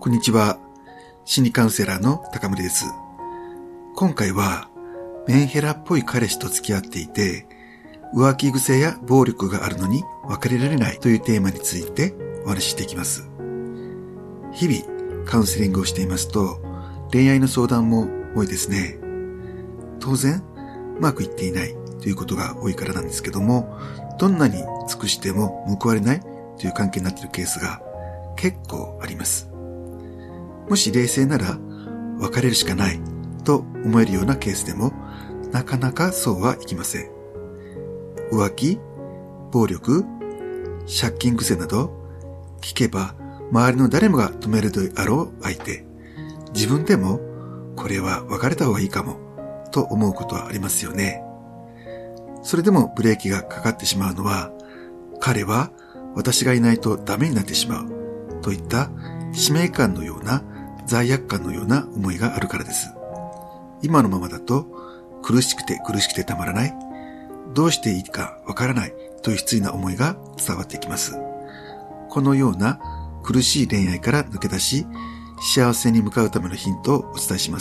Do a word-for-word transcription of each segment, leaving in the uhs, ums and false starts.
こんにちは。心理カウンセラーの高森です。今回はメンヘラっぽい彼氏と付き合っていて、浮気癖や暴力があるのに別れられないというテーマについてお話ししていきます。日々カウンセリングをしていますと、恋愛の相談も多いですね。当然、うまくいっていないということが多いからなんですけども、どんなに尽くしても報われないという関係になっているケースが結構あります。もし冷静なら別れるしかないと思えるようなケースでも、なかなかそうはいきません。浮気、暴力、借金癖など、聞けば周りの誰もが止めるであろう相手、自分でもこれは別れた方がいいかもと思うことはありますよね。それでもブレーキがかかってしまうのは、彼は私がいないとダメになってしまうといった使命感のような罪悪感のような思いがあるからです。今のままだと苦しくて苦しくてたまらない、どうしていいかわからないという失意な思いが伝わってきます。このような苦しい恋愛から抜け出し、幸せに向かうためのヒントをお伝えします。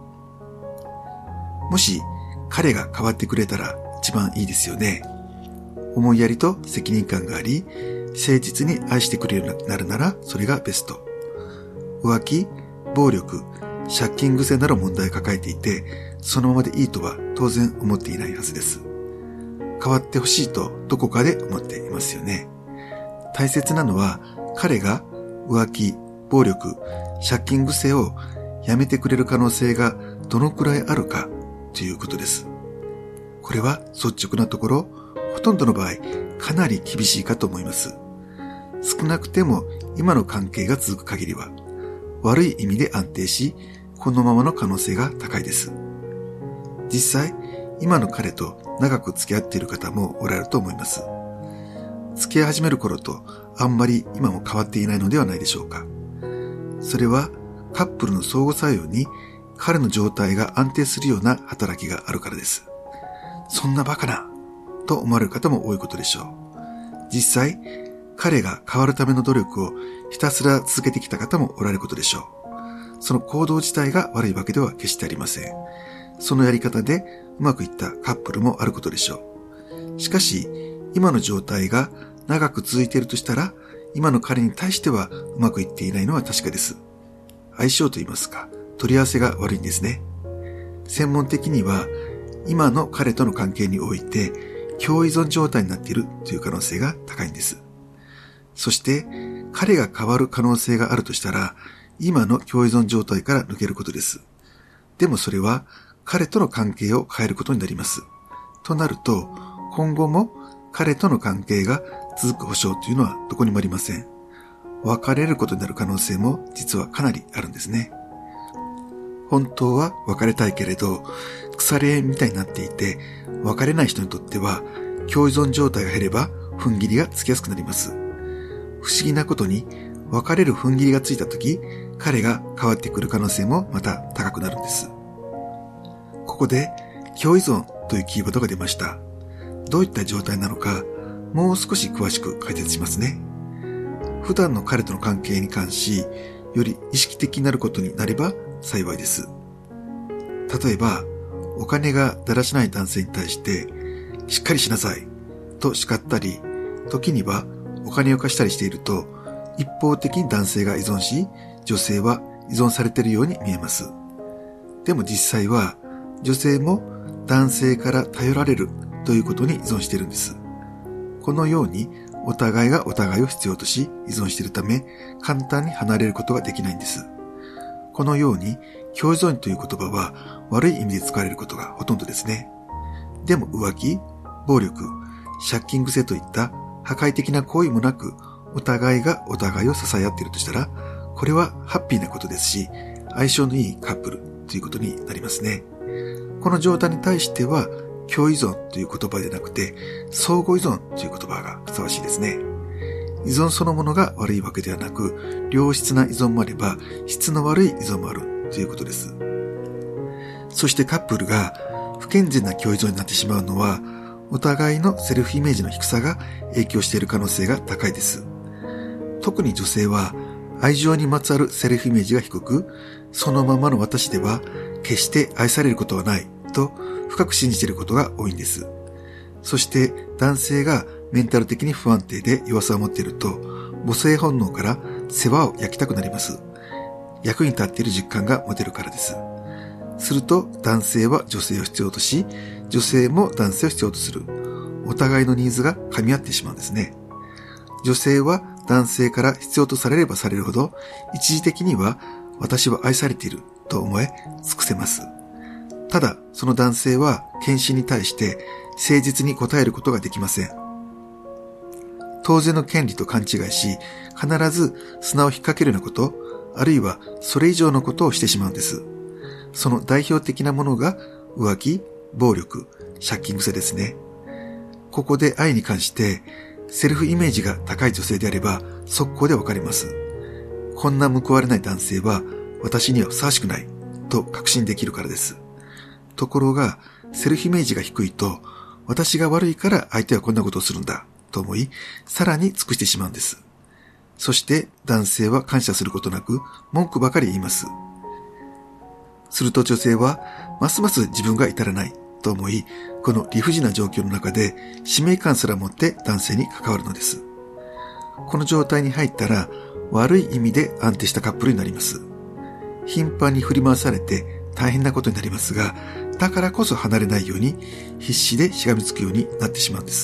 もし彼が変わってくれたら一番いいですよね。思いやりと責任感があり、誠実に愛してくれるようになるならそれがベスト。浮気、暴力、借金癖など問題を抱えていて、そのままでいいとは当然思っていないはずです。変わってほしいとどこかで思っていますよね。大切なのは彼が浮気、暴力、借金癖をやめてくれる可能性がどのくらいあるかということです。これは率直なところ、ほとんどの場合かなり厳しいかと思います。少なくても今の関係が続く限りは悪い意味で安定し、このままの可能性が高いです。実際、今の彼と長く付き合っている方もおられると思います。付き合い始める頃とあんまり今も変わっていないのではないでしょうか。それはカップルの相互作用に彼の状態が安定するような働きがあるからです。そんなバカなと思われる方も多いことでしょう。実際、彼が変わるための努力をひたすら続けてきた方もおられることでしょう。その行動自体が悪いわけでは決してありません。そのやり方でうまくいったカップルもあることでしょう。しかし、今の状態が長く続いているとしたら、今の彼に対してはうまくいっていないのは確かです。相性と言いますか、取り合わせが悪いんですね。専門的には、今の彼との関係において、共依存状態になっているという可能性が高いんです。そして、彼が変わる可能性があるとしたら、今の共依存状態から抜けることです。でもそれは、彼との関係を変えることになります。となると、今後も彼との関係が続く保証というのはどこにもありません。別れることになる可能性も実はかなりあるんですね。本当は別れたいけれど、腐れ縁みたいになっていて、別れない人にとっては、共依存状態が減れば、踏ん切りがつきやすくなります。不思議なことに、別れる踏ん切りがついたとき、彼が変わってくる可能性もまた高くなるんです。ここで、共依存というキーワードが出ました。どういった状態なのか、もう少し詳しく解説しますね。普段の彼との関係に関し、より意識的になることになれば幸いです。例えば、お金がだらしない男性に対して、しっかりしなさいと叱ったり、時にはお金を貸したりしていると、一方的に男性が依存し、女性は依存されているように見えます。でも実際は、女性も男性から頼られるということに依存しているんです。このように、お互いがお互いを必要とし依存しているため、簡単に離れることができないんです。このように、共依存という言葉は悪い意味で使われることがほとんどですね。でも浮気、暴力、借金癖といった破壊的な行為もなく、お互いがお互いを支え合っているとしたら、これはハッピーなことですし、相性のいいカップルということになりますね。この状態に対しては、共依存という言葉でなくて、相互依存という言葉がふさわしいですね。依存そのものが悪いわけではなく、良質な依存もあれば、質の悪い依存もあるということです。そしてカップルが不健全な共依存になってしまうのは、お互いのセルフイメージの低さが影響している可能性が高いです。特に女性は愛情にまつわるセルフイメージが低く、そのままの私では決して愛されることはないと深く信じていることが多いんです。そして男性がメンタル的に不安定で弱さを持っていると、母性本能から世話を焼きたくなります。役に立っている実感が持てるからです。すると男性は女性を必要とし、女性も男性を必要とする。お互いのニーズが噛み合ってしまうんですね。女性は男性から必要とされればされるほど、一時的には私は愛されていると思え尽くせます。ただ、その男性は献身に対して誠実に応えることができません。当然の権利と勘違いし、必ず砂を引っ掛けるようなこと、あるいはそれ以上のことをしてしまうんです。その代表的なものが浮気、暴力、借金癖ですね。ここで愛に関してセルフイメージが高い女性であれば速攻でわかります。こんな報われない男性は私にはふさわしくないと確信できるからです。ところがセルフイメージが低いと、私が悪いから相手はこんなことをするんだと思い、さらに尽くしてしまうんです。そして男性は感謝することなく文句ばかり言います。すると女性はますます自分が至らないと思い、この理不尽な状況の中で使命感すら持って男性に関わるのです。この状態に入ったら悪い意味で安定したカップルになります。頻繁に振り回されて大変なことになりますが、だからこそ離れないように必死でしがみつくようになってしまうんです。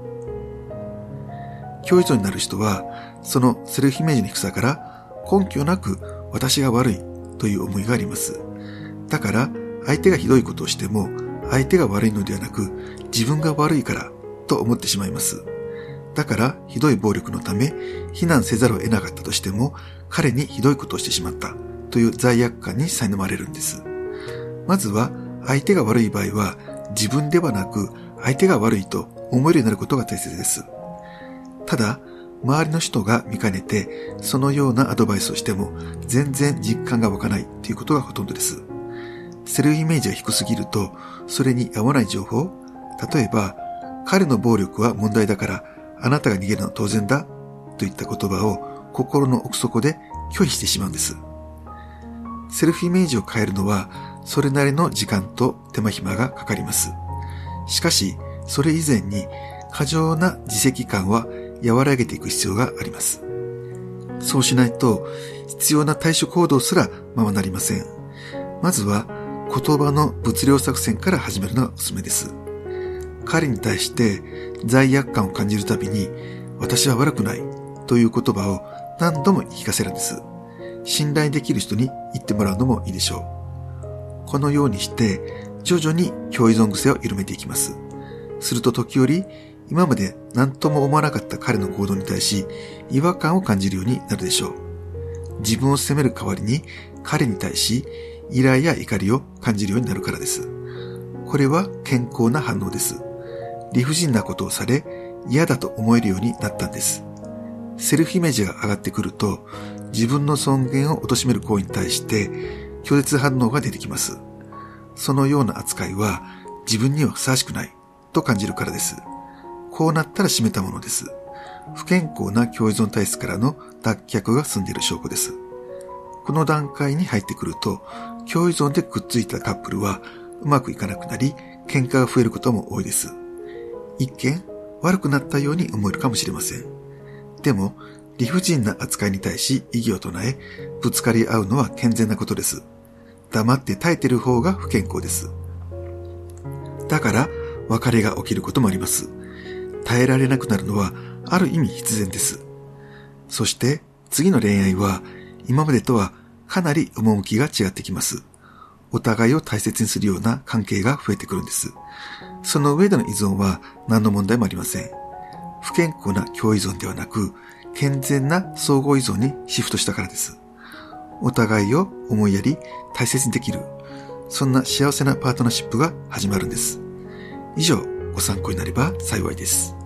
共依存になる人はそのセルフイメージの低さから根拠なく私が悪いという思いがあります。だから相手がひどいことをしても相手が悪いのではなく自分が悪いからと思ってしまいます。だからひどい暴力のため非難せざるを得なかったとしても彼にひどいことをしてしまったという罪悪感に苛まれるんです。まずは相手が悪い場合は自分ではなく相手が悪いと思えるようになることが大切です。ただ周りの人が見かねてそのようなアドバイスをしても全然実感が湧かないということがほとんどです。セルフイメージが低すぎるとそれに合わない情報、例えば彼の暴力は問題だからあなたが逃げるのは当然だといった言葉を心の奥底で拒否してしまうんです。セルフイメージを変えるのはそれなりの時間と手間暇がかかります。しかしそれ以前に過剰な自責感は和らげていく必要があります。そうしないと必要な対処行動すらままなりません。まずは言葉の物量作戦から始めるのがおすすめです。彼に対して罪悪感を感じるたびに私は悪くないという言葉を何度も言い聞かせるんです。信頼できる人に言ってもらうのもいいでしょう。このようにして徐々に共依存癖を緩めていきます。すると時折今まで何とも思わなかった彼の行動に対し違和感を感じるようになるでしょう。自分を責める代わりに彼に対し依頼や怒りを感じるようになるからです。これは健康な反応です。理不尽なことをされ嫌だと思えるようになったんです。セルフイメージが上がってくると自分の尊厳を貶める行為に対して拒絶反応が出てきます。そのような扱いは自分にはふさわしくないと感じるからです。こうなったら閉めたものです。不健康な共依存体質からの脱却が済んでいる証拠です。この段階に入ってくると共依存でくっついたカップルはうまくいかなくなり喧嘩が増えることも多いです。一見悪くなったように思えるかもしれません。でも理不尽な扱いに対し異議を唱えぶつかり合うのは健全なことです。黙って耐えている方が不健康です。だから別れが起きることもあります。耐えられなくなるのはある意味必然です。そして次の恋愛は今までとはかなり趣が違ってきます。お互いを大切にするような関係が増えてくるんです。その上での依存は何の問題もありません。不健康な共依存ではなく健全な相互依存にシフトしたからです。お互いを思いやり大切にできる、そんな幸せなパートナーシップが始まるんです。以上、ご参考になれば幸いです。